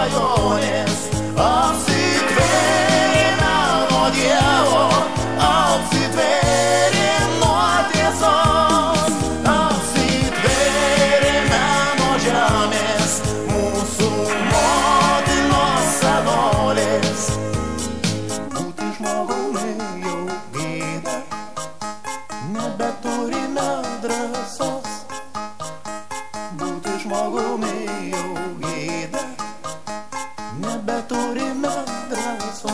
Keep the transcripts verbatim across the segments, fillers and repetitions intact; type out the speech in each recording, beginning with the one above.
svajonės apsitvėrė nuo Dievo, apsitvėrė nuo tiesos, apsitvėrė nuo žemės, mūsų motinos senolės. Būti žmogumi jau gėda, nebeturime drąsos. Būti žmogumi jau gėda, nebeturime drąsos.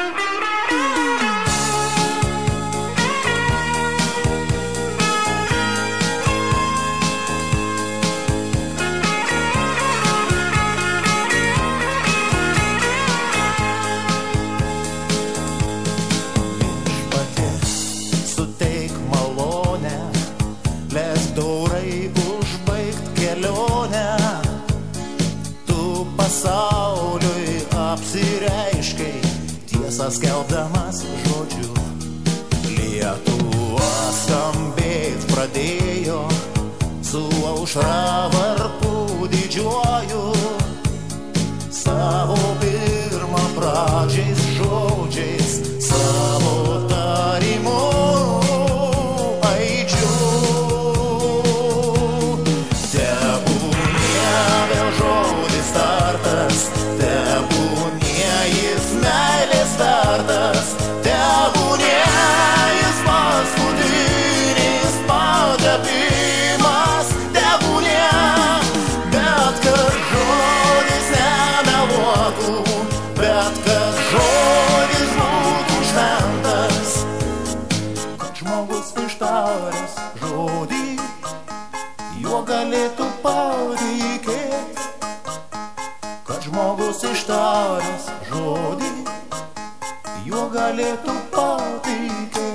Viešpatie, suteik malonę, leisk dorai užbaigt kelionę. Tu pasauliui apsireiškai, tiesą skelbdamas žodžiu. Lietuva skambėt pradėjo, su aušra varpu didžiuoju. Savo pirmą pradžiais žodžiais, savo tarimu aidžiu. Tebūnie vėl žodis tartas, tebūnie jis meilės startas, tebūnie jis paskutinis patapimas, tebūnie, bet kad žodis nemeluotų, bet kad žodis būtų šventas, kad žmogus ištaręs žodį, juo galėtų patikėt, kad žmogus ištaręs žodį, juo galėtų patikėt.